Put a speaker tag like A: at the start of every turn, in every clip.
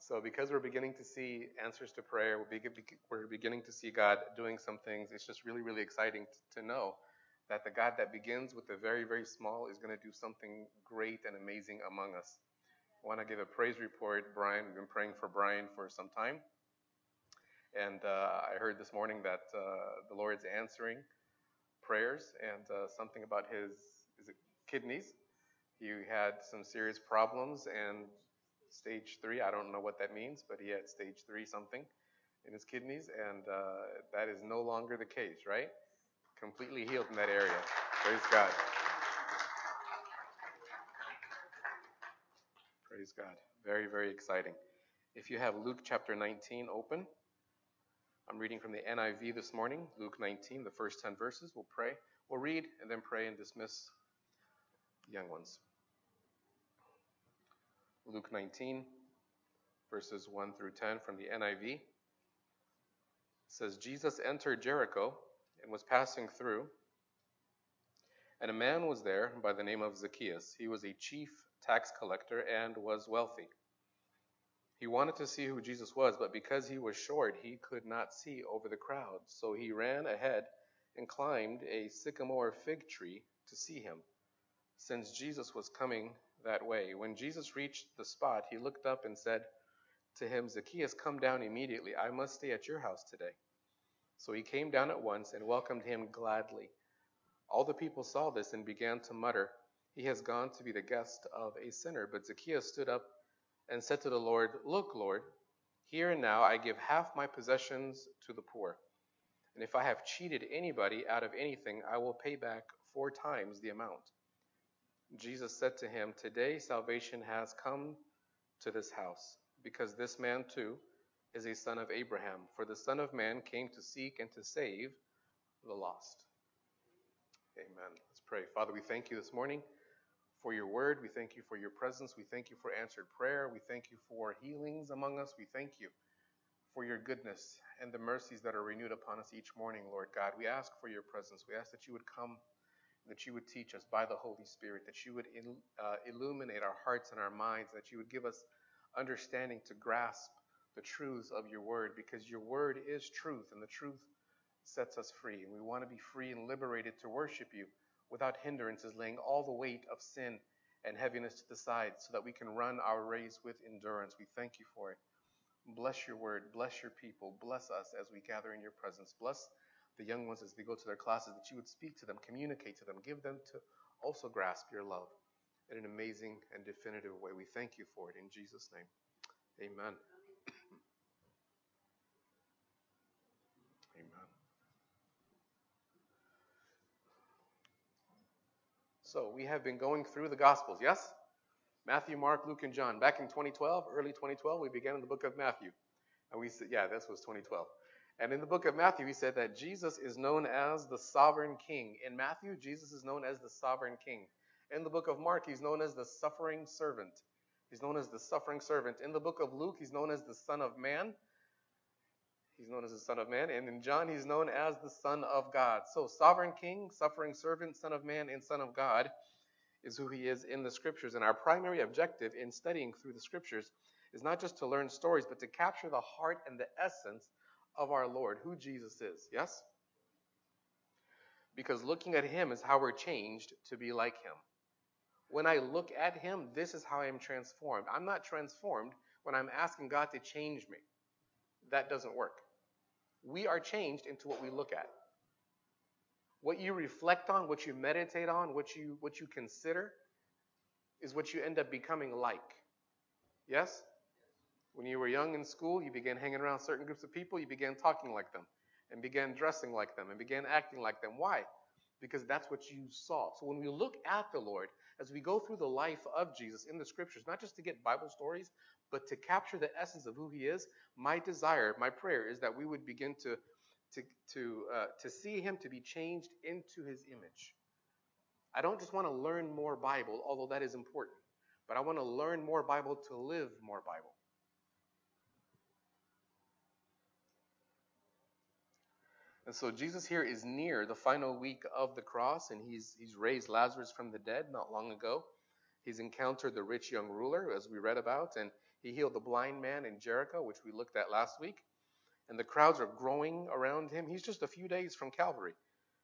A: So because we're beginning to see answers to prayer, we're beginning to see God doing some things. It's just really, really exciting to know that the God that begins with the very, very small is going to do something great and amazing among us. I want to give a praise report. Brian, we've been praying for Brian for some time. And I heard this morning that the Lord's answering prayers and something about his kidneys. He had some serious problems and stage 3. I don't know what that means, but he had stage 3 something in his kidneys, and that is no longer the case, right? Completely healed in that area. Praise God. Praise God. Very, very exciting. If you have Luke chapter 19 open, I'm reading from the NIV this morning, Luke 19, the first 10 verses. We'll pray. We'll read and then pray and dismiss the young ones. Luke 19, verses 1 through 10 from the NIV. It says, Jesus entered Jericho and was passing through, and a man was there by the name of Zacchaeus. He was a chief tax collector and was wealthy. He wanted to see who Jesus was, but because he was short, he could not see over the crowd. So he ran ahead and climbed a sycamore fig tree to see him, since Jesus was coming that way. When Jesus reached the spot, he looked up and said to him, Zacchaeus, come down immediately. I must stay at your house today. So he came down at once and welcomed him gladly. All the people saw this and began to mutter, he has gone to be the guest of a sinner. But Zacchaeus stood up and said to the Lord, look, Lord, here and now I give half my possessions to the poor. And if I have cheated anybody out of anything, I will pay back 4 times the amount. Jesus said to him, today salvation has come to this house, because this man too is a son of Abraham. For the Son of Man came to seek and to save the lost. Amen. Let's pray. Father, we thank you this morning for your word. We thank you for your presence. We thank you for answered prayer. We thank you for healings among us. We thank you for your goodness and the mercies that are renewed upon us each morning, Lord God. We ask for your presence. We ask that you would come, that you would teach us by the Holy Spirit, that you would illuminate our hearts and our minds, that you would give us understanding to grasp the truths of your word, because your word is truth, and the truth sets us free. And we want to be free and liberated to worship you without hindrances, laying all the weight of sin and heaviness to the side so that we can run our race with endurance. We thank you for it. Bless your word. Bless your people. Bless us as we gather in your presence. Bless the young ones as they go to their classes, that you would speak to them, communicate to them, give them to also grasp your love in an amazing and definitive way. We thank you for it in Jesus' name. Amen. Amen. So we have been going through the Gospels, yes? Matthew, Mark, Luke, and John. Back in 2012, early 2012, we began in the book of Matthew. And we said, yeah, this was 2012. And in the book of Matthew, he said that Jesus is known as the sovereign king. In Matthew, Jesus is known as the sovereign king. In the book of Mark, he's known as the suffering servant. He's known as the suffering servant. In the book of Luke, he's known as the Son of Man. He's known as the Son of Man. And in John, he's known as the Son of God. So sovereign king, suffering servant, Son of Man, and Son of God is who he is in the scriptures. And our primary objective in studying through the scriptures is not just to learn stories, but to capture the heart and the essence of our Lord, who Jesus is. Yes? Because looking at him is how we're changed to be like him. When I look at him, this is how I am transformed. I'm not transformed when I'm asking God to change me. That doesn't work. We are changed into what we look at. What you reflect on, what you meditate on, what you consider is what you end up becoming like. Yes? When you were young in school, you began hanging around certain groups of people, you began talking like them, and began dressing like them, and began acting like them. Why? Because that's what you saw. So when we look at the Lord, as we go through the life of Jesus in the scriptures, not just to get Bible stories, but to capture the essence of who he is, my desire, my prayer is that we would begin to see him, to be changed into his image. I don't just want to learn more Bible, although that is important, but I want to learn more Bible to live more Bible. And so Jesus here is near the final week of the cross, and he's raised Lazarus from the dead not long ago. He's encountered the rich young ruler, as we read about, and He healed the blind man in Jericho, which we looked at last week. And the crowds are growing around him. He's just a few days from Calvary.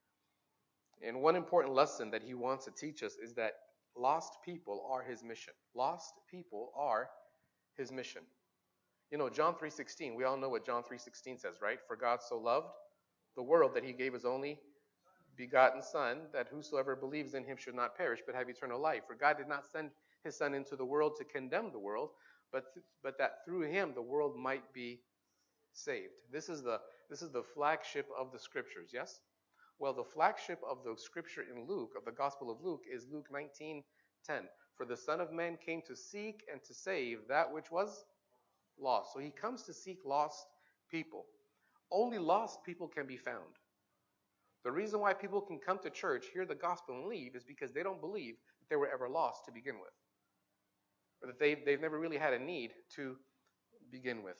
A: And one important lesson that he wants to teach us is that lost people are his mission. Lost people are his mission. You know, John 3:16, we all know what John 3:16 says, right? For God so loved the world that he gave his only begotten Son, that whosoever believes in him should not perish, but have eternal life. For God did not send his Son into the world to condemn the world, but that through him the world might be saved. This is the flagship of the scriptures, yes? Well, the flagship of the scripture in Luke, of the Gospel of Luke, is Luke 19:10. For the Son of Man came to seek and to save that which was lost. So he comes to seek lost people. Only lost people can be found. The reason why people can come to church, hear the gospel, and leave is because they don't believe that they were ever lost to begin with, or that they've never really had a need to begin with.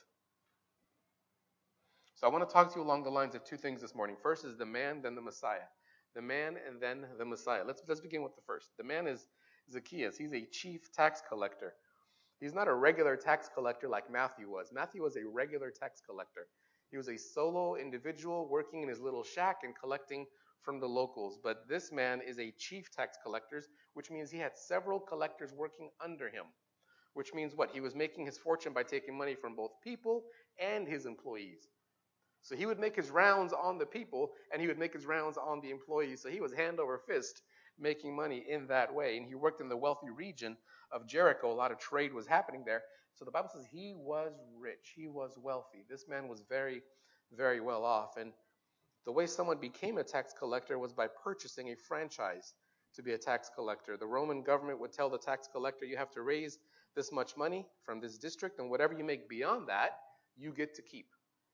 A: So I want to talk to you along the lines of two things this morning. First is the man, then the Messiah. The man and then the Messiah. Let's begin with the first. The man is Zacchaeus. He's a chief tax collector. He's not a regular tax collector like Matthew was. Matthew was a regular tax collector. He was a solo individual working in his little shack and collecting from the locals. But this man is a chief tax collector, which means he had several collectors working under him. Which means what? He was making his fortune by taking money from both people and his employees. So he would make his rounds on the people, and he would make his rounds on the employees. So he was hand over fist making money in that way. And he worked in the wealthy region of Jericho. A lot of trade was happening there. So the Bible says he was rich. He was wealthy. This man was very, very well off. And the way someone became a tax collector was by purchasing a franchise to be a tax collector. The Roman government would tell the tax collector, you have to raise this much money from this district, and whatever you make beyond that, you get to keep.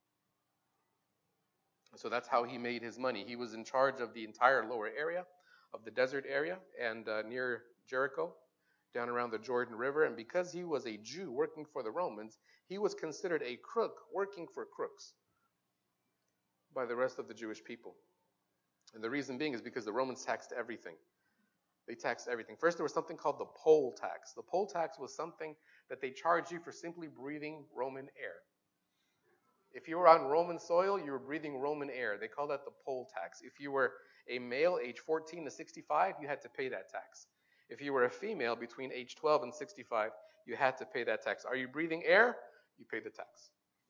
A: So that's how he made his money. He was in charge of the entire lower area, of the desert area, and near Jericho, down around the Jordan River. And because he was a Jew working for the Romans, he was considered a crook working for crooks by the rest of the Jewish people. And the reason being is because the Romans taxed everything. They taxed everything. First, there was something called the poll tax. The poll tax was something that they charged you for simply breathing Roman air. If you were on Roman soil, you were breathing Roman air. They called that the poll tax. If you were a male, age 14 to 65, you had to pay that tax. If you were a female between age 12 and 65, you had to pay that tax. Are you breathing air? You pay the tax.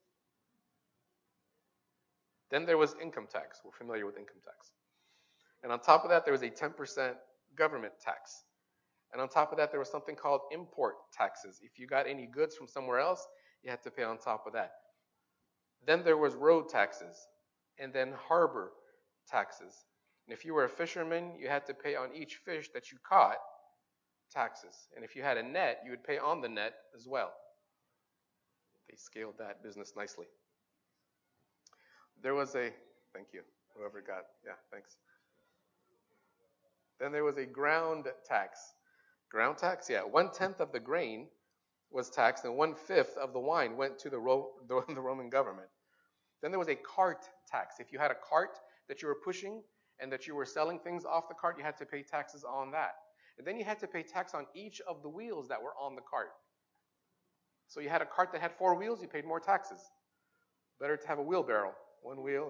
A: Then there was income tax. We're familiar with income tax. And on top of that, there was a 10% government tax. And on top of that, there was something called import taxes. If you got any goods from somewhere else, you had to pay on top of that. Then there was road taxes, and then harbor taxes. And if you were a fisherman, you had to pay on each fish that you caught taxes. And if you had a net, you would pay on the net as well. They scaled that business nicely. There was thank you, whoever got, yeah, thanks. Then there was a ground tax. Ground tax, yeah, 1/10 of the grain was taxed, and 1/5 of the wine went to the Roman government. Then there was a cart tax. If you had a cart that you were pushing and that you were selling things off the cart, you had to pay taxes on that. And then you had to pay tax on each of the wheels that were on the cart. So you had a cart that had 4 wheels, you paid more taxes. Better to have a wheelbarrow, 1 wheel.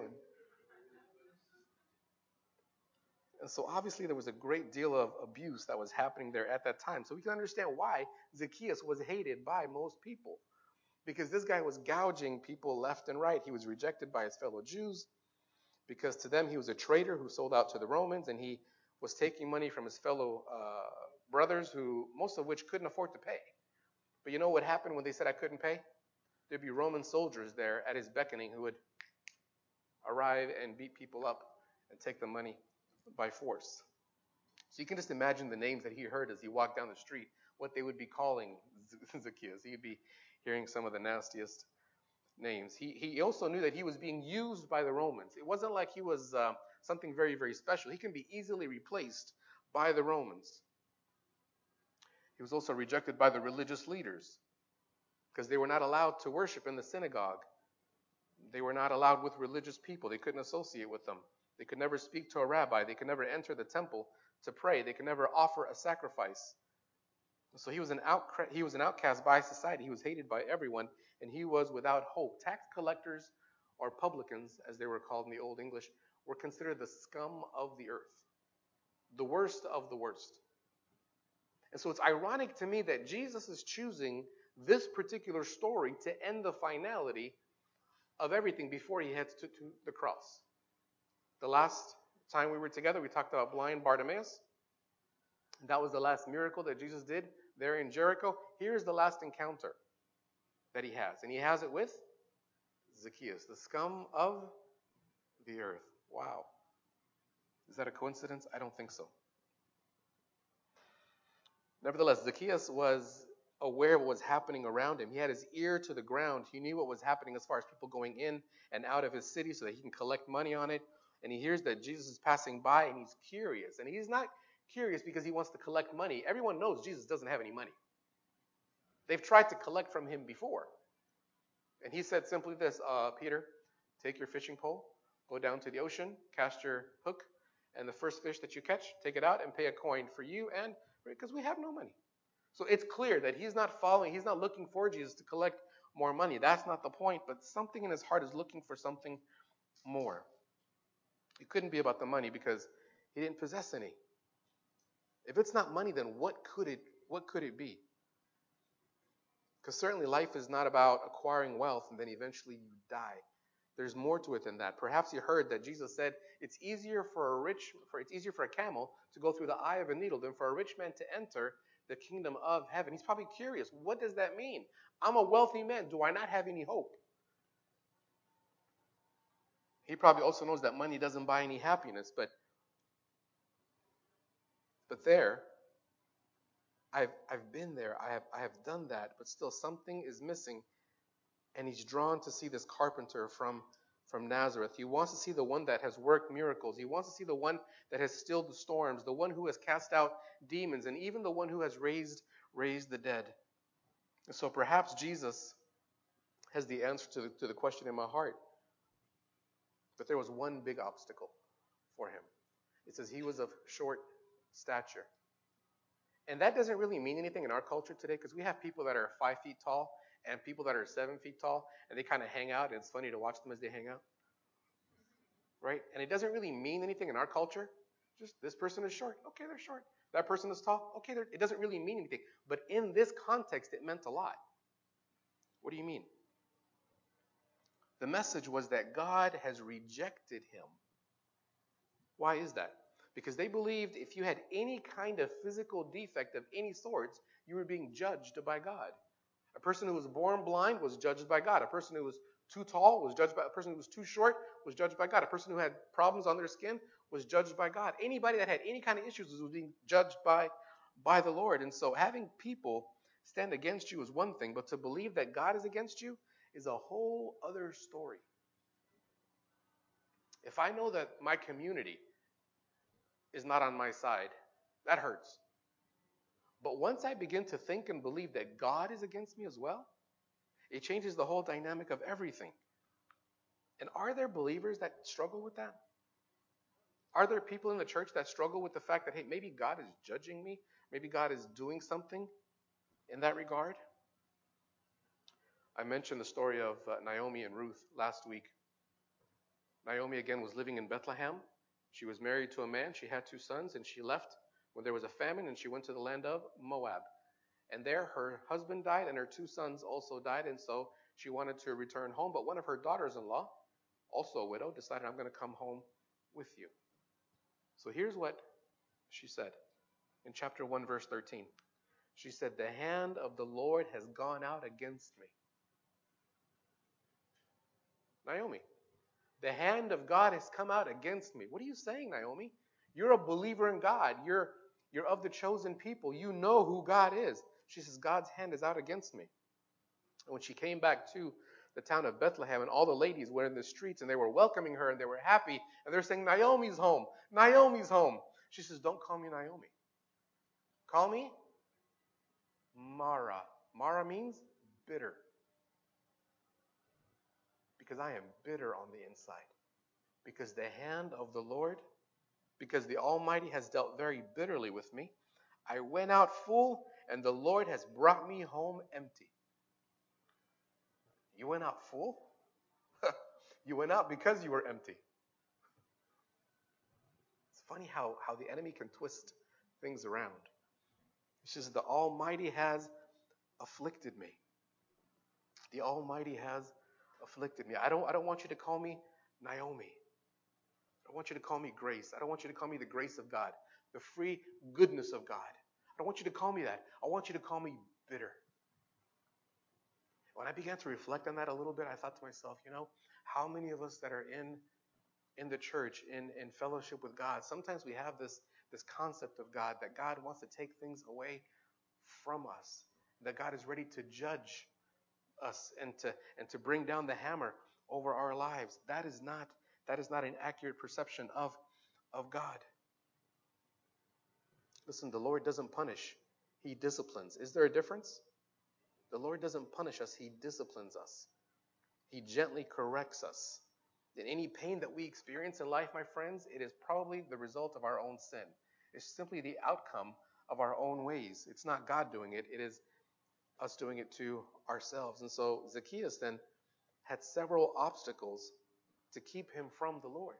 A: And so obviously there was a great deal of abuse that was happening there at that time. So we can understand why Zacchaeus was hated by most people. Because this guy was gouging people left and right. He was rejected by his fellow Jews because to them he was a traitor who sold out to the Romans, and he was taking money from his fellow brothers, who most of which couldn't afford to pay. But you know what happened when they said I couldn't pay? There'd be Roman soldiers there at his beckoning who would arrive and beat people up and take the money by force. So you can just imagine the names that he heard as he walked down the street, what they would be calling Zacchaeus. He'd be hearing some of the nastiest names. He also knew that he was being used by the Romans. It wasn't like he was something very, very special. He can be easily replaced by the Romans. He was also rejected by the religious leaders because they were not allowed to worship in the synagogue. They were not allowed with religious people. They couldn't associate with them. They could never speak to a rabbi. They could never enter the temple to pray. They could never offer a sacrifice. So he was an outcast by society. He was hated by everyone, and he was without hope. Tax collectors, or publicans, as they were called in the Old English, were considered the scum of the earth, the worst of the worst. And so it's ironic to me that Jesus is choosing this particular story to end the finality of everything before he heads to the cross. The last time we were together, we talked about blind Bartimaeus. That was the last miracle that Jesus did there in Jericho. Here's the last encounter that he has. And he has it with Zacchaeus, the scum of the earth. Wow. Is that a coincidence? I don't think so. Nevertheless, Zacchaeus was aware of what was happening around him. He had his ear to the ground. He knew what was happening as far as people going in and out of his city so that he can collect money on it. And he hears that Jesus is passing by, and he's curious. And he's not curious because he wants to collect money. Everyone knows Jesus doesn't have any money. They've tried to collect from him before. And he said simply this, Peter, take your fishing pole, go down to the ocean, cast your hook, and the first fish that you catch, take it out and pay a coin for you, and because we have no money. So it's clear that he's not looking for Jesus to collect more money. That's not the point, but something in his heart is looking for something more. It couldn't be about the money because he didn't possess any. If it's not money, then what could it be? Because certainly life is not about acquiring wealth and then eventually you die. There's more to it than that. Perhaps you heard that Jesus said it's easier for a camel to go through the eye of a needle than for a rich man to enter the kingdom of heaven. He's probably curious, what does that mean? I'm a wealthy man. Do I not have any hope? He probably also knows that money doesn't buy any happiness, but there, I've been there. I have done that, but still something is missing. And he's drawn to see this carpenter from Nazareth. He wants to see the one that has worked miracles. He wants to see the one that has stilled the storms, the one who has cast out demons, and even the one who has raised the dead. And so perhaps Jesus has the answer to the question in my heart. But there was one big obstacle for him. It says he was of short stature. And that doesn't really mean anything in our culture today because we have people that are 5 feet tall and people that are 7 feet tall, and they kind of hang out, and it's funny to watch them as they hang out. Right? And it doesn't really mean anything in our culture. Just this person is short. Okay, they're short. That person is tall. Okay, it doesn't really mean anything. But in this context, it meant a lot. What do you mean? The message was that God has rejected him. Why is that? Because they believed if you had any kind of physical defect of any sorts, you were being judged by God. A person who was born blind was judged by God. A person who was too tall was judged by God. A person who was too short was judged by God. A person who had problems on their skin was judged by God. Anybody that had any kind of issues was being judged by the Lord. And so having people stand against you is one thing, but to believe that God is against you is a whole other story. If I know that my community is not on my side, that hurts. But once I begin to think and believe that God is against me as well, it changes the whole dynamic of everything. And are there believers that struggle with that? Are there people in the church that struggle with the fact that, hey, maybe God is judging me? Maybe God is doing something in that regard? I mentioned the story of Naomi and Ruth last week. Naomi, again, was living in Bethlehem. She was married to a man. She had 2 sons, and she left when there was a famine, and she went to the land of Moab. And there her husband died, and her 2 sons also died, and so she wanted to return home. But one of her daughters-in-law, also a widow, decided, I'm going to come home with you. So here's what she said in chapter 1, verse 13. She said, the hand of the Lord has gone out against me. Naomi, the hand of God has come out against me. What are you saying, Naomi? You're a believer in God. You're of the chosen people. You know who God is. She says, God's hand is out against me. And when she came back to the town of Bethlehem, and all the ladies were in the streets, and they were welcoming her, and they were happy, and they're saying, Naomi's home. Naomi's home. She says, don't call me Naomi. Call me Mara. Mara means bitter. Because I am bitter on the inside. Because the hand of the Lord, because the Almighty has dealt very bitterly with me. I went out full, and the Lord has brought me home empty. You went out full? You went out because you were empty. It's funny how the enemy can twist things around. It says, the Almighty has afflicted me. The Almighty has afflicted me. I don't want you to call me Naomi. I don't want you to call me Grace. I don't want you to call me the grace of God, the free goodness of God. I don't want you to call me that. I want you to call me bitter. When I began to reflect on that a little bit, I thought to myself, how many of us that are in the church, in fellowship with God, sometimes we have this concept of God, that God wants to take things away from us, that God is ready to judge us and to bring down the hammer over our lives. That is not an accurate perception of God. Listen, the Lord doesn't punish, He disciplines. Is there a difference? The Lord doesn't punish us, He disciplines us. He gently corrects us. In any pain that we experience in life, my friends, it is probably the result of our own sin. It's simply the outcome of our own ways. It's not God doing it. It is us doing it to ourselves. And so Zacchaeus then had several obstacles to keep him from the Lord.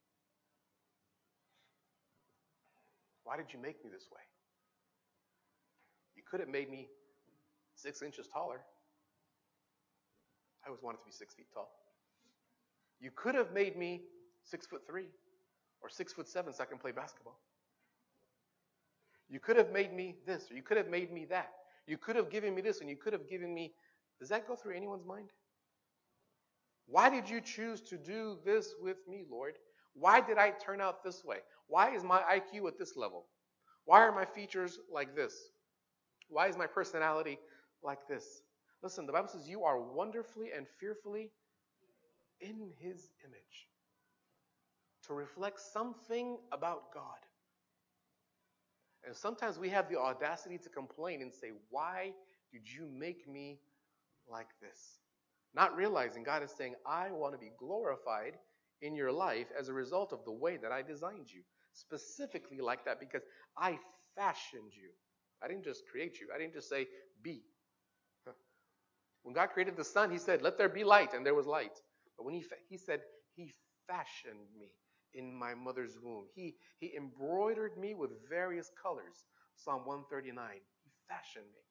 A: Why did you make me this way? You could have made me 6 inches taller. I always wanted to be 6 feet tall. You could have made me 6'3" or 6'7" so I can play basketball. You could have made me this, or you could have made me that. You could have given me this, and you could have given me. Does that go through anyone's mind? Why did you choose to do this with me, Lord? Why did I turn out this way? Why is my IQ at this level? Why are my features like this? Why is my personality like this? Listen, the Bible says you are wonderfully and fearfully in His image, to reflect something about God. And sometimes we have the audacity to complain and say, why did you make me like this? Not realizing God is saying, I want to be glorified in your life as a result of the way that I designed you. Specifically like that, because I fashioned you. I didn't just create you. I didn't just say, be. When God created the sun, He said, let there be light, and there was light. But when He said, He fashioned me in my mother's womb. He embroidered me with various colors. Psalm 139. He fashioned me.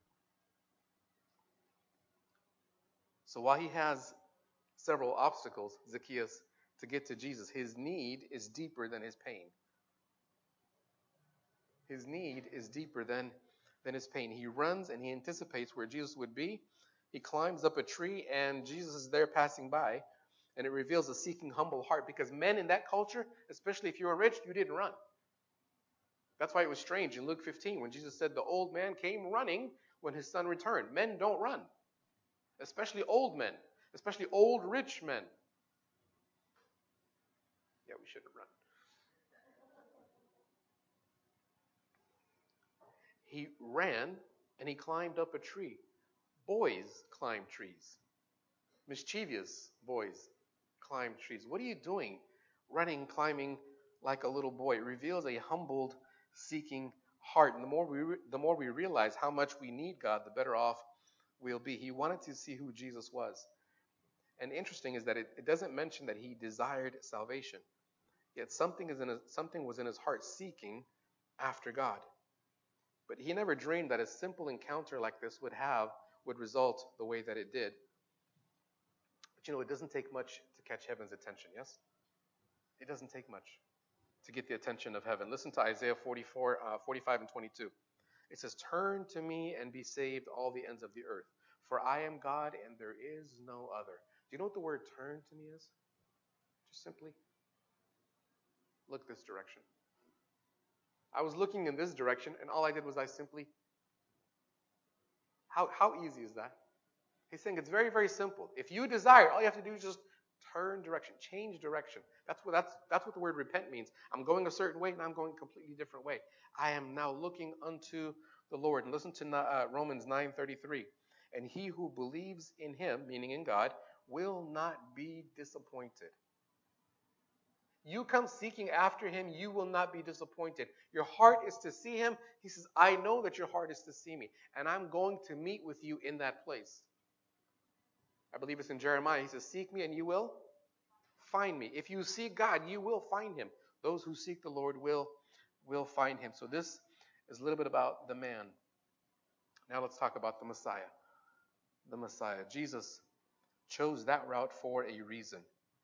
A: So while he has several obstacles, Zacchaeus, to get to Jesus, his need is deeper than his pain. His need is deeper than his pain. He runs and he anticipates where Jesus would be. He climbs up a tree and Jesus is there passing by. And it reveals a seeking, humble heart, because men in that culture, especially if you were rich, you didn't run. That's why it was strange in Luke 15 when Jesus said the old man came running when his son returned. Men don't run, especially old men, especially old rich men. Yeah, we shouldn't run. He ran and he climbed up a tree. Boys climb trees. Mischievous boys climb trees. What are you doing running, climbing like a little boy? It reveals a humbled, seeking heart. And the more we realize how much we need God, the better off we'll be. He wanted to see who Jesus was. And interesting is that it doesn't mention that he desired salvation. Yet something was in his heart seeking after God. But he never dreamed that a simple encounter like this would result the way that it did. But it doesn't take much to catch heaven's attention, yes? It doesn't take much to get the attention of heaven. Listen to Isaiah 45 and 22. It says, turn to me and be saved, all the ends of the earth. For I am God and there is no other. Do you know what the word turn to me is? Just simply look this direction. I was looking in this direction, and all I did was how easy is that? He's saying it's very, very simple. If you desire, all you have to do is just turn direction, change direction. That's what the word repent means. I'm going a certain way, and I'm going a completely different way. I am now looking unto the Lord. And listen to Romans 9:33. And he who believes in him, meaning in God, will not be disappointed. You come seeking after him, you will not be disappointed. Your heart is to see him. He says, I know that your heart is to see me, and I'm going to meet with you in that place. I believe it's in Jeremiah. He says, seek me and you will find me. If you seek God, you will find him. Those who seek the Lord will find him. So this is a little bit about the man. Now let's talk about the Messiah. The Messiah. Jesus chose that route for a reason.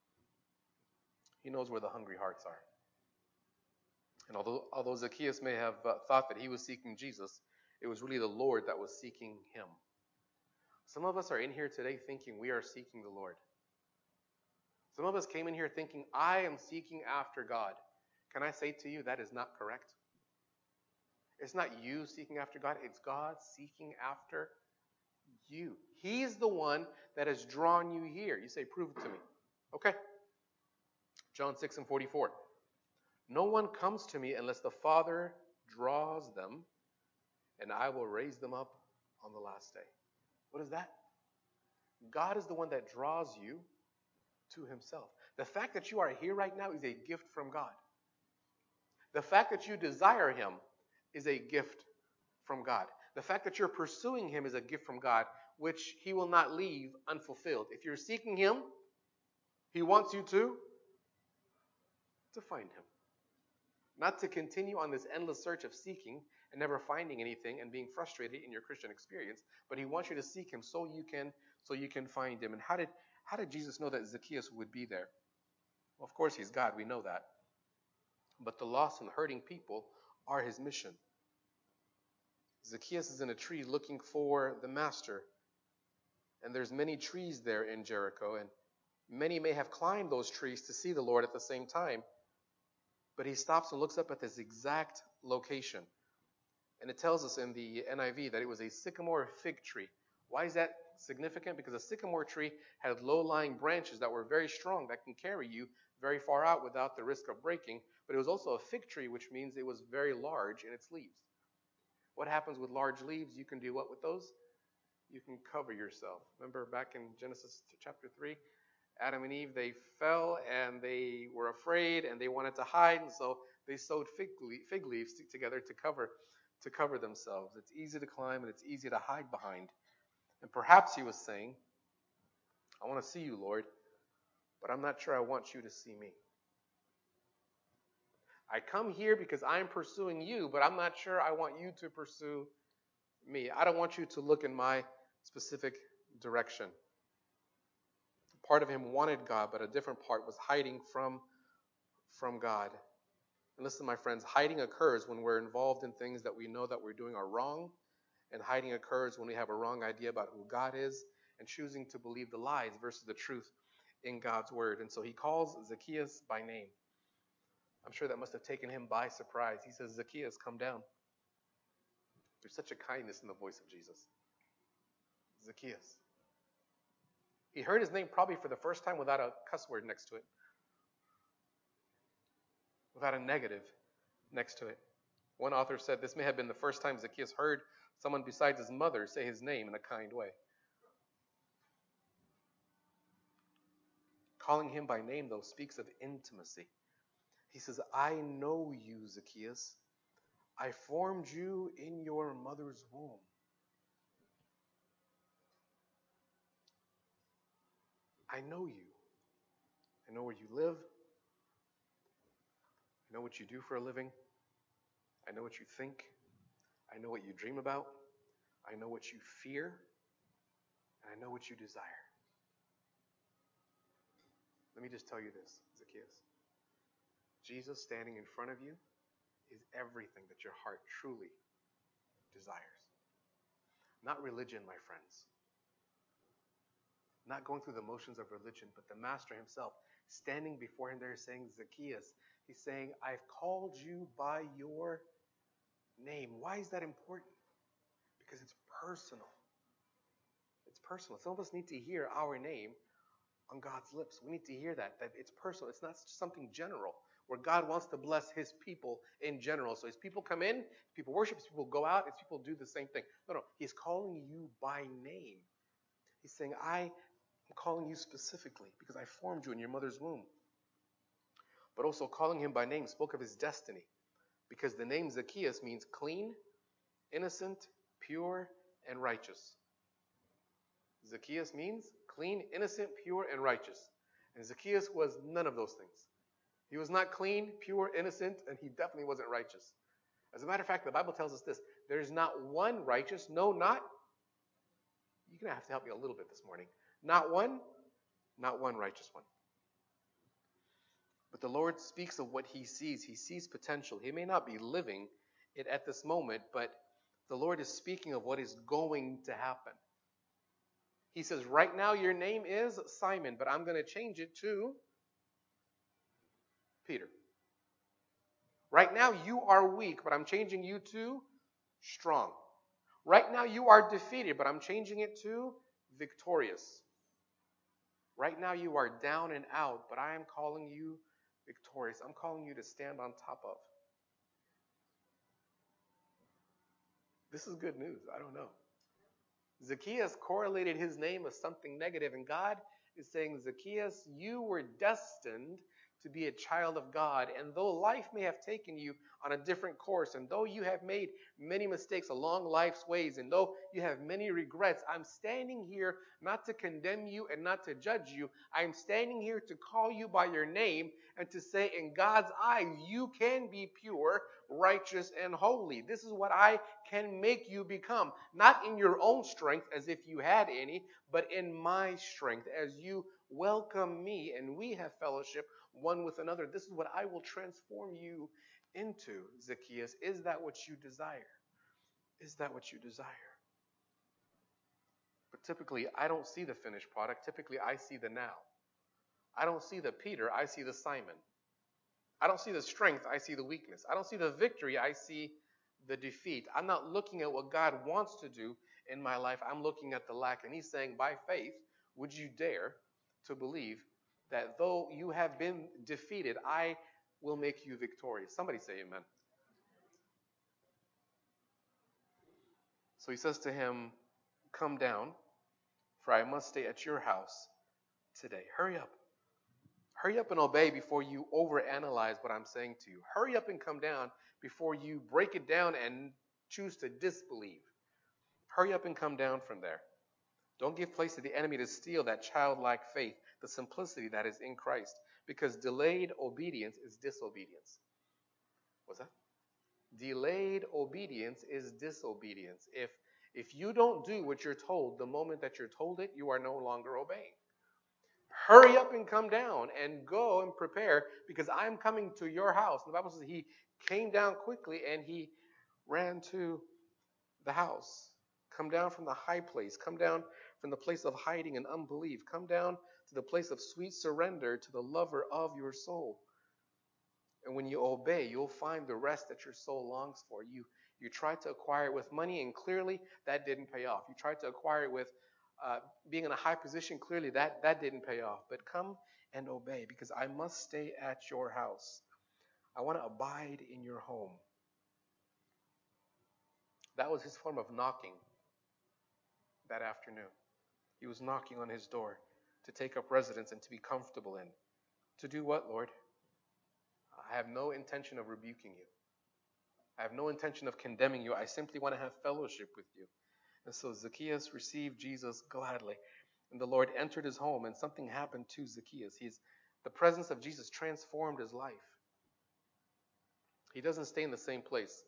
A: He knows where the hungry hearts are. And although Zacchaeus may have thought that he was seeking Jesus, it was really the Lord that was seeking him. Some of us are in here today thinking we are seeking the Lord. Some of us came in here thinking, I am seeking after God. Can I say to you, that is not correct? It's not you seeking after God. It's God seeking after you. He's the one that has drawn you here. You say, prove it to me. Okay. John 6:44. No one comes to me unless the Father draws them, and I will raise them up on the last day. What is that? God is the one that draws you to himself. The fact that you are here right now is a gift from God. The fact that you desire him is a gift from God. The fact that you're pursuing him is a gift from God, which he will not leave unfulfilled. If you're seeking him, he wants you to find him. Not to continue on this endless search of seeking and never finding anything and being frustrated in your Christian experience, but he wants you to seek him so you can find him. And how did Jesus know that Zacchaeus would be there? Well, of course, he's God. We know that. But the lost and hurting people are his mission. Zacchaeus is in a tree looking for the master. And there's many trees there in Jericho, and many may have climbed those trees to see the Lord at the same time. But he stops and looks up at this exact location. And it tells us in the NIV that it was a sycamore fig tree. Why is that significant? Because a sycamore tree had low-lying branches that were very strong, that can carry you very far out without the risk of breaking. But it was also a fig tree, which means it was very large in its leaves. What happens with large leaves? You can do what with those? You can cover yourself. Remember back in Genesis chapter 3? Adam and Eve, they fell and they were afraid and they wanted to hide, and so they sewed fig leaves together to cover themselves. It's easy to climb and it's easy to hide behind. And perhaps he was saying, I want to see you, Lord, but I'm not sure I want you to see me. I come here because I'm pursuing you, but I'm not sure I want you to pursue me. I don't want you to look in my specific direction. Part of him wanted God, but a different part was hiding from God. And listen, my friends, hiding occurs when we're involved in things that we know that we're doing are wrong, and hiding occurs when we have a wrong idea about who God is and choosing to believe the lies versus the truth in God's word. And so he calls Zacchaeus by name. I'm sure that must have taken him by surprise. He says, Zacchaeus, come down. There's such a kindness in the voice of Jesus. Zacchaeus. He heard his name probably for the first time without a cuss word next to it, without a negative next to it. One author said this may have been the first time Zacchaeus heard someone besides his mother say his name in a kind way. Calling him by name, though, speaks of intimacy. He says, I know you, Zacchaeus. I formed you in your mother's womb. I know you. I know where you live. I know what you do for a living. I know what you think. I know what you dream about. I know what you fear. And I know what you desire. Let me just tell you this, Zacchaeus. Jesus standing in front of you is everything that your heart truly desires. Not religion, my friends. Not going through the motions of religion, but the Master himself standing before him there saying, Zacchaeus, he's saying, I've called you by your name. Why is that important? Because it's personal. It's personal. Some of us need to hear our name on God's lips. We need to hear that it's personal. It's not something general where God wants to bless his people in general. So his people come in, people worship, his people go out, his people do the same thing. No. He's calling you by name. He's saying, I'm calling you specifically because I formed you in your mother's womb. but also calling him by name spoke of his destiny, because the name Zacchaeus means clean, innocent, pure, and righteous. Zacchaeus means clean, innocent, pure, and righteous. And Zacchaeus was none of those things. He was not clean, pure, innocent, and he definitely wasn't righteous. As a matter of fact, the Bible tells us this: there's not one righteous, no, not, you're going to have to help me a little bit this morning. Not one righteous one. But the Lord speaks of what he sees. He sees potential. He may not be living it at this moment, but the Lord is speaking of what is going to happen. He says, right now your name is Simon, but I'm going to change it to Peter. Right now you are weak, but I'm changing you to strong. Right now you are defeated, but I'm changing it to victorious. Right now you are down and out, but I am calling you victorious. I'm calling you to stand on top of. This is good news. I don't know. Zacchaeus correlated his name with something negative, and God is saying, Zacchaeus, you were destined to be a child of God. And though life may have taken you on a different course, and though you have made many mistakes along life's ways, and though you have many regrets, I'm standing here not to condemn you and not to judge you. I'm standing here to call you by your name and to say, in God's eyes, you can be pure, righteous, and holy. This is what I can make you become. Not in your own strength, as if you had any, but in my strength, as you welcome me and we have fellowship one with another. This is what I will transform you into, Zacchaeus. Is that what you desire? Is that what you desire? But typically, I don't see the finished product. Typically, I see the now. I don't see the Peter. I see the Simon. I don't see the strength. I see the weakness. I don't see the victory. I see the defeat. I'm not looking at what God wants to do in my life. I'm looking at the lack. And he's saying, by faith, would you dare to believe that though you have been defeated, I will make you victorious? Somebody say amen. So he says to him, come down, for I must stay at your house today. Hurry up. Hurry up and obey before you overanalyze what I'm saying to you. Hurry up and come down before you break it down and choose to disbelieve. Hurry up and come down from there. Don't give place to the enemy to steal that childlike faith, the simplicity that is in Christ, because delayed obedience is disobedience. What's that? Delayed obedience is disobedience. If you don't do what you're told the moment that you're told it, you are no longer obeying. Hurry up and come down and go and prepare, because I'm coming to your house. And the Bible says he came down quickly and he ran to the house. Come down from the high place. Come down from the place of hiding and unbelief. Come down to the place of sweet surrender to the lover of your soul. And when you obey, you'll find the rest that your soul longs for. You tried to acquire it with money, and clearly that didn't pay off. You tried to acquire it with being in a high position. Clearly that didn't pay off. But come and obey, because I must stay at your house. I want to abide in your home. That was his form of knocking that afternoon. He was knocking on his door to take up residence and to be comfortable in. To do what, Lord? I have no intention of rebuking you. I have no intention of condemning you. I simply want to have fellowship with you. And so Zacchaeus received Jesus gladly. And the Lord entered his home, and something happened to Zacchaeus. The presence of Jesus transformed his life. He doesn't stay in the same place,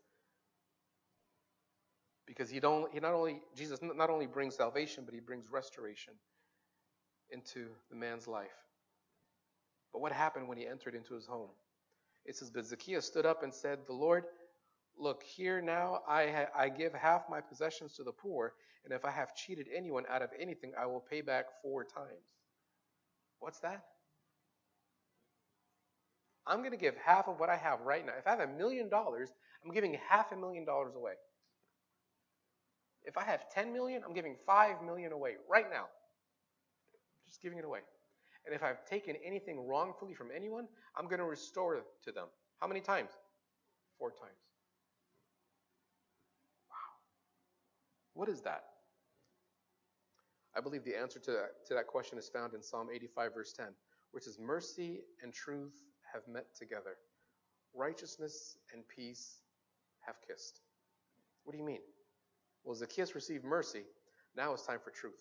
A: because Jesus not only brings salvation, but he brings restoration into the man's life. But what happened when he entered into his home? It says, but Zacchaeus stood up and said, the Lord, look, here now I give half my possessions to the poor, and if I have cheated anyone out of anything, I will pay back 4 times. What's that? I'm going to give half of what I have right now. If I have $1 million, I'm giving $500,000 away. If I have 10 million, I'm giving 5 million away right now. Just giving it away. And if I've taken anything wrongfully from anyone, I'm going to restore it to them. How many times? 4 times. Wow. What is that? I believe the answer to that question is found in Psalm 85, verse 10, which says, mercy and truth have met together. Righteousness and peace have kissed. What do you mean? Well, Zacchaeus received mercy. Now it's time for truth.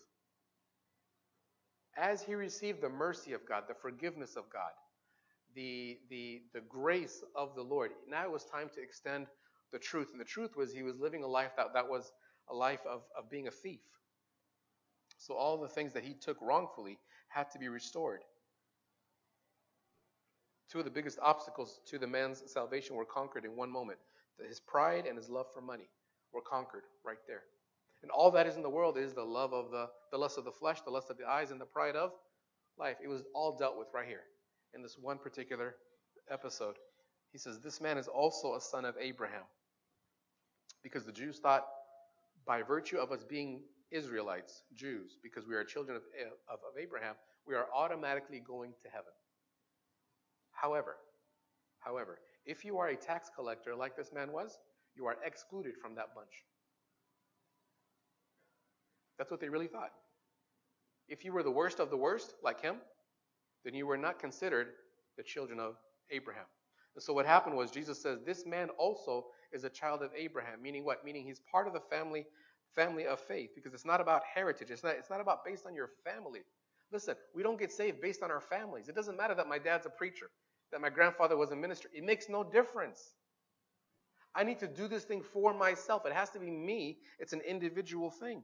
A: As he received the mercy of God, the forgiveness of God, the grace of the Lord, now it was time to extend the truth. And the truth was he was living a life that was a life of being a thief. So all the things that he took wrongfully had to be restored. Two of the biggest obstacles to the man's salvation were conquered in one moment. His pride and his love for money were conquered right there. And all that is in the world is the love of the lust of the flesh, the lust of the eyes, and the pride of life. It was all dealt with right here in this one particular episode. He says, this man is also a son of Abraham. Because the Jews thought by virtue of us being Israelites, Jews, because we are children of Abraham, we are automatically going to heaven. However, if you are a tax collector like this man was, you are excluded from that bunch. That's what they really thought. If you were the worst of the worst, like him, then you were not considered the children of Abraham. And so what happened was Jesus says, this man also is a child of Abraham. Meaning what? Meaning he's part of the family of faith, because it's not about heritage. It's not about based on your family. Listen, we don't get saved based on our families. It doesn't matter that my dad's a preacher, that my grandfather was a minister. It makes no difference. I need to do this thing for myself. It has to be me. It's an individual thing.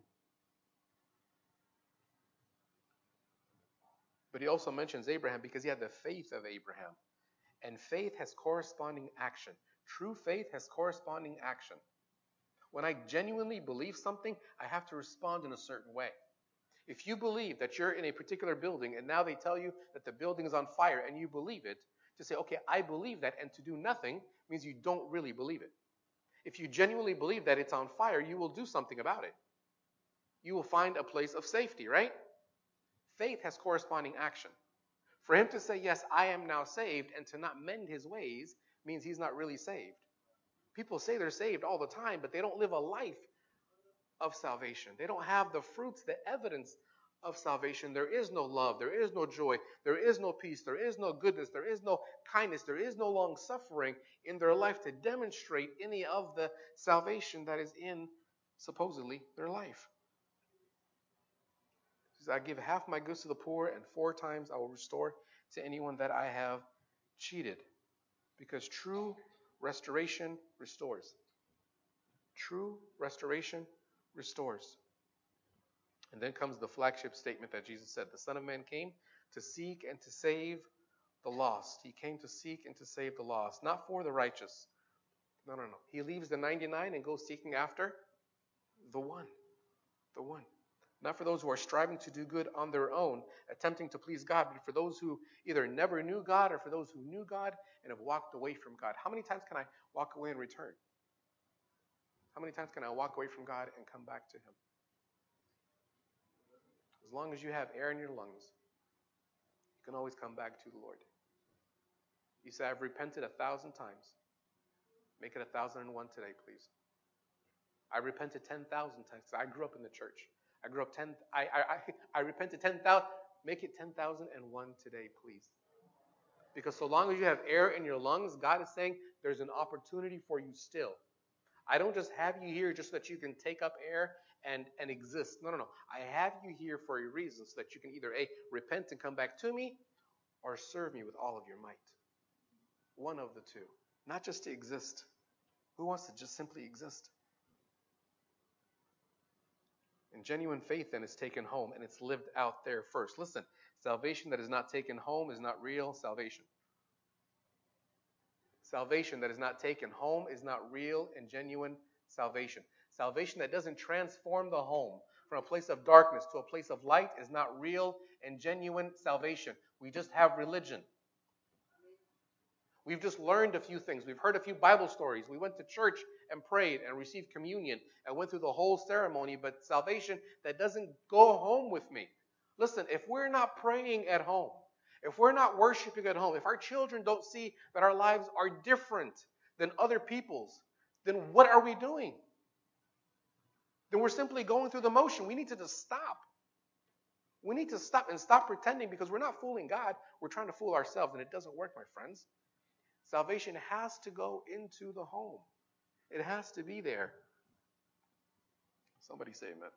A: But he also mentions Abraham because he had the faith of Abraham. And faith has corresponding action. True faith has corresponding action. When I genuinely believe something, I have to respond in a certain way. If you believe that you're in a particular building and now they tell you that the building is on fire and you believe it, to say, okay, I believe that, and to do nothing means you don't really believe it. If you genuinely believe that it's on fire, you will do something about it. You will find a place of safety, right? Faith has corresponding action. For him to say, yes, I am now saved, and to not mend his ways means he's not really saved. People say they're saved all the time, but they don't live a life of salvation. They don't have the fruits, the evidence of salvation. There is no love. There is no joy. There is no peace. There is no goodness. There is no kindness. There is no long suffering in their life to demonstrate any of the salvation that is in, supposedly, their life. I give half my goods to the poor, and 4 times I will restore to anyone that I have cheated. Because true restoration restores. True restoration restores. And then comes the flagship statement that Jesus said. The Son of Man came to seek and to save the lost. He came to seek and to save the lost. Not for the righteous. No. He leaves the 99 and goes seeking after the one. The one. Not for those who are striving to do good on their own, attempting to please God, but for those who either never knew God or for those who knew God and have walked away from God. How many times can I walk away and return? How many times can I walk away from God and come back to Him? As long as you have air in your lungs, you can always come back to the Lord. You say, I've repented 1,000 times. Make it 1,001 today, please. I repented 10,000 times. I grew up in the church. I grew up I repented 10,000. Make it 10,001 today, please. Because so long as you have air in your lungs, God is saying there's an opportunity for you still. I don't just have you here just so that you can take up air and exist. No. I have you here for a reason, so that you can either A, repent and come back to me, or serve me with all of your might. One of the two. Not just to exist. Who wants to just simply exist? And genuine faith then is taken home, and it's lived out there first. Listen, salvation that is not taken home is not real salvation. Salvation that is not taken home is not real and genuine salvation. Salvation that doesn't transform the home from a place of darkness to a place of light is not real and genuine salvation. We just have religion. We've just learned a few things. We've heard a few Bible stories. We went to church and prayed and received communion and went through the whole ceremony, but salvation that doesn't go home with me. Listen, if we're not praying at home, if we're not worshiping at home, if our children don't see that our lives are different than other people's, then what are we doing? Then we're simply going through the motion. We need to just stop. We need to stop pretending, because we're not fooling God. We're trying to fool ourselves, and it doesn't work, my friends. Salvation has to go into the home. It has to be there. Somebody say amen.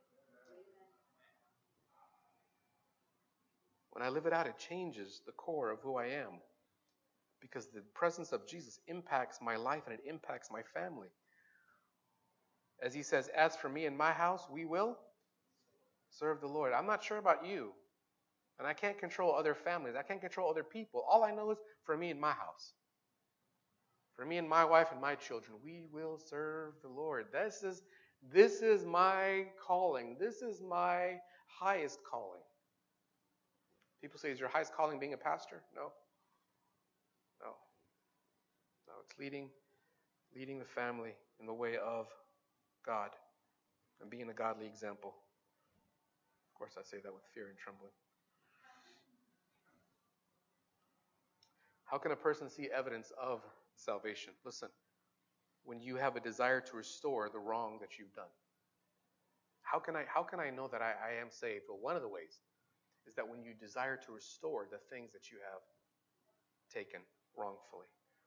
A: When I live it out, it changes the core of who I am, because the presence of Jesus impacts my life and it impacts my family. As he says, as for me and my house, we will serve the Lord. I'm not sure about you, and I can't control other families. I can't control other people. All I know is for me and my house, for me and my wife and my children, we will serve the Lord. This is my calling. This is my highest calling. People say, is your highest calling being a pastor? No. No. No, it's leading the family in the way of God and being a godly example. Of course, I say that with fear and trembling. How can a person see evidence of salvation? Listen, when you have a desire to restore the wrong that you've done. How can I know that I am saved? Well, one of the ways is that when you desire to restore the things that you have taken wrongfully.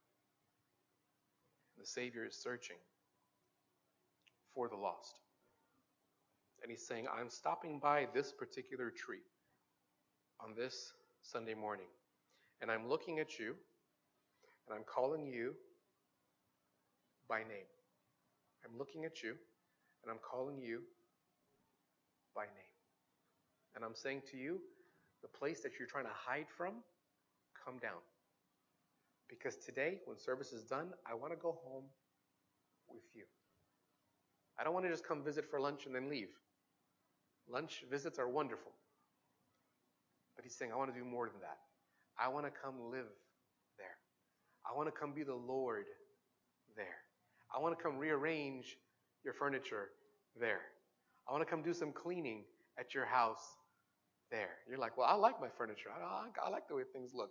A: The Savior is searching for the lost. And he's saying, I'm stopping by this particular tree on this Sunday morning. And I'm looking at you, and I'm calling you by name. I'm looking at you, and I'm calling you by name. And I'm saying to you, the place that you're trying to hide from, come down. Because today, when service is done, I want to go home with you. I don't want to just come visit for lunch and then leave. Lunch visits are wonderful. But he's saying, I want to do more than that. I want to come live there. I want to come be the Lord there. I want to come rearrange your furniture there. I want to come do some cleaning at your house there. You're like, well, I like my furniture. I like the way things look.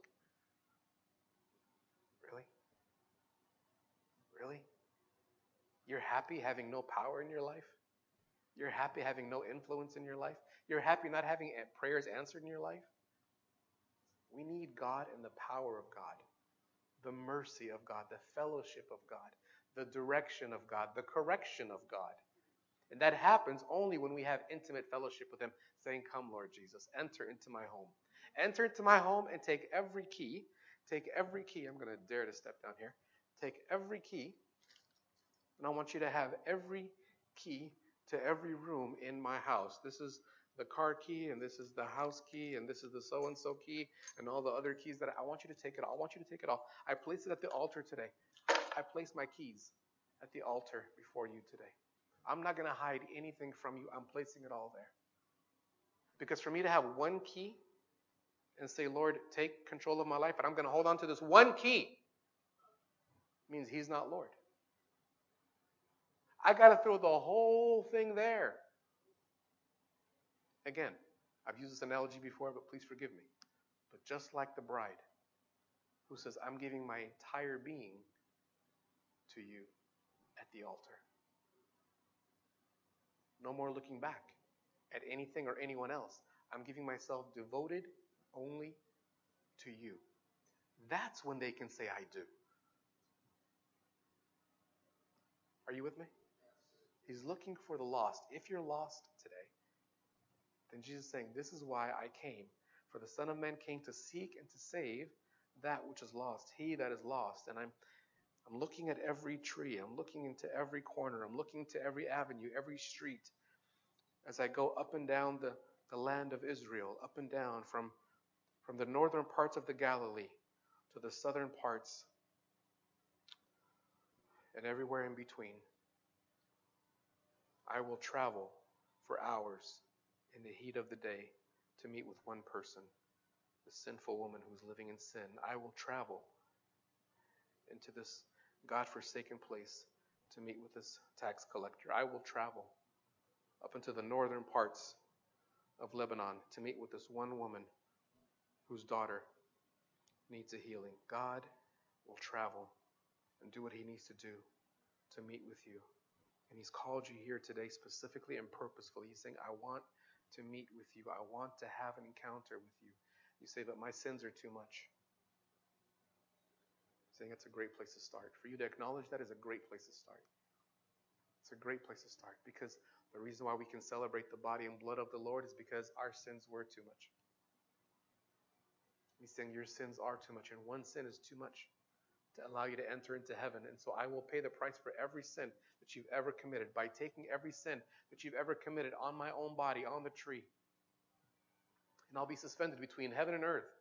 A: Really? Really? You're happy having no power in your life? You're happy having no influence in your life? You're happy not having prayers answered in your life? We need God and the power of God, the mercy of God, the fellowship of God, the direction of God, the correction of God. And that happens only when we have intimate fellowship with Him, saying, come, Lord Jesus, enter into my home. Enter into my home and take every key. I'm going to dare to step down here. Take every key, and I want you to have every key to every room in my house. This is the car key, and this is the house key, and this is the so-and-so key, and all the other keys that I want you to take it all. I want you to take it all. I place it at the altar today. I place my keys at the altar before you today. I'm not going to hide anything from you. I'm placing it all there. Because for me to have one key and say, Lord, take control of my life, and I'm going to hold on to this one key, means He's not Lord. I got to throw the whole thing there. Again, I've used this analogy before, but please forgive me. But just like the bride who says, I'm giving my entire being to you at the altar. No more looking back at anything or anyone else. I'm giving myself devoted only to you. That's when they can say, I do. Are you with me? He's looking for the lost. If you're lost today, then Jesus is saying, this is why I came. For the Son of Man came to seek and to save that which is lost, he that is lost. And I'm looking at every tree. I'm looking into every corner. I'm looking to every avenue, every street, as I go up and down the land of Israel, up and down from the northern parts of the Galilee to the southern parts and everywhere in between. I will travel for hours in the heat of the day to meet with one person, the sinful woman who's living in sin. I will travel into this God-forsaken place to meet with this tax collector. I will travel up into the northern parts of Lebanon to meet with this one woman whose daughter needs a healing. God will travel and do what He needs to do to meet with you. And He's called you here today specifically and purposefully. He's saying, I want to meet with you. I want to have an encounter with you. You say, but my sins are too much. Saying it's a great place to start. For you to acknowledge that is a great place to start. It's a great place to start, because the reason why we can celebrate the body and blood of the Lord is because our sins were too much. He's saying your sins are too much, and one sin is too much to allow you to enter into heaven. And so I will pay the price for every sin that you've ever committed by taking every sin that you've ever committed on my own body, on the tree. And I'll be suspended between heaven and earth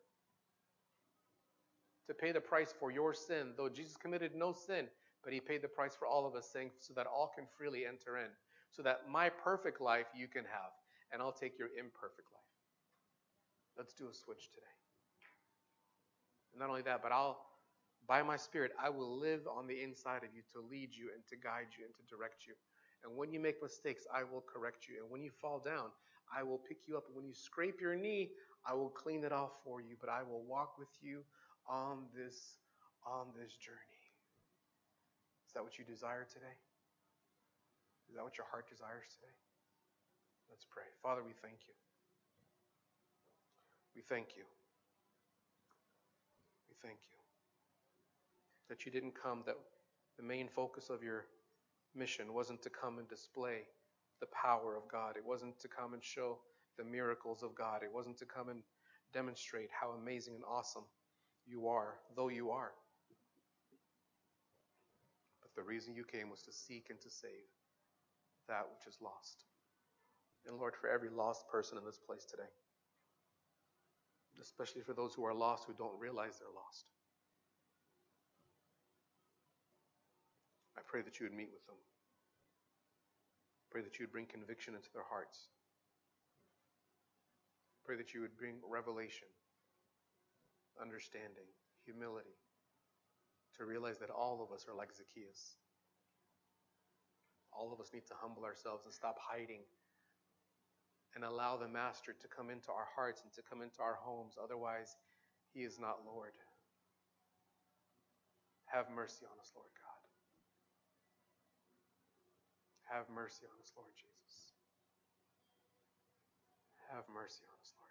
A: to pay the price for your sin, though Jesus committed no sin, but he paid the price for all of us, saying, so that all can freely enter in, so that my perfect life you can have, and I'll take your imperfect life. Let's do a switch today. And not only that, but by my Spirit, I will live on the inside of you to lead you and to guide you and to direct you. And when you make mistakes, I will correct you. And when you fall down, I will pick you up. And when you scrape your knee, I will clean it off for you. But I will walk with you on this journey. Is that what you desire today? Is that what your heart desires today? Let's pray. Father, we thank you. We thank you. We thank you that you didn't come, that the main focus of your mission wasn't to come and display the power of God. It wasn't to come and show the miracles of God. It wasn't to come and demonstrate how amazing and awesome you are, though you are. But the reason you came was to seek and to save that which is lost. And Lord, for every lost person in this place today, especially for those who are lost who don't realize they're lost, I pray that you would meet with them. Pray that you would bring conviction into their hearts. Pray that you would bring revelation, understanding, humility, to realize that all of us are like Zacchaeus. All of us need to humble ourselves and stop hiding and allow the Master to come into our hearts and to come into our homes. Otherwise, he is not Lord. Have mercy on us, Lord God. Have mercy on us, Lord Jesus. Have mercy on us, Lord.